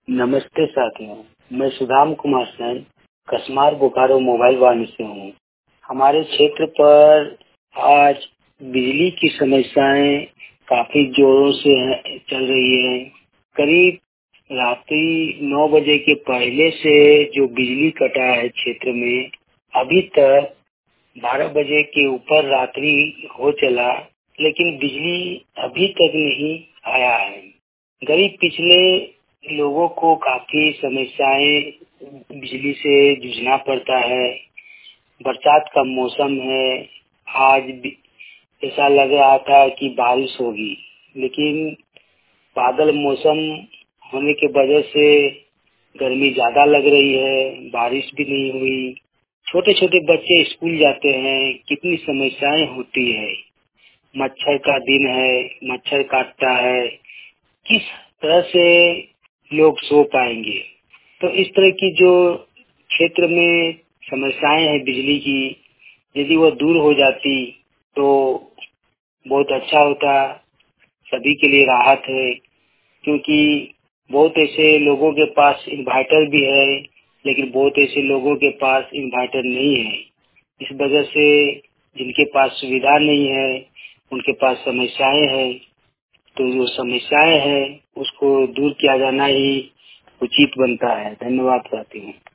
नमस्ते साथियों, मैं सुदाम कुमार सेन कसमार बोकारो मोबाइल वाणी से हूँ। हमारे क्षेत्र पर आज बिजली की समस्याएं काफी जोरों से चल रही है। करीब रात्रि 9 बजे के पहले से जो बिजली कटा है क्षेत्र में, अभी तक 12 बजे के ऊपर रात्रि हो चला, लेकिन बिजली अभी तक नहीं आया है। गरीब पिछले लोगों को काफी समस्याएं बिजली से जूझना पड़ता है। बरसात का मौसम है, आज भी ऐसा लग रहा था कि बारिश होगी, लेकिन बादल मौसम होने के वजह से गर्मी ज्यादा लग रही है, बारिश भी नहीं हुई। छोटे छोटे बच्चे स्कूल जाते हैं, कितनी समस्याएं होती है। मच्छर का दिन है, मच्छर काटता है, किस तरह से लोग सो पाएंगे। तो इस तरह की जो क्षेत्र में समस्याएं हैं बिजली की, यदि वो दूर हो जाती तो बहुत अच्छा होता, सभी के लिए राहत है। क्योंकि बहुत ऐसे लोगों के पास इन्वर्टर भी है, लेकिन बहुत ऐसे लोगों के पास इन्वर्टर नहीं है। इस वजह से जिनके पास सुविधा नहीं है, उनके पास समस्याएं हैं। तो जो समस्याएं हैं उसको दूर किया जाना ही उचित बनता है। धन्यवाद साथियों।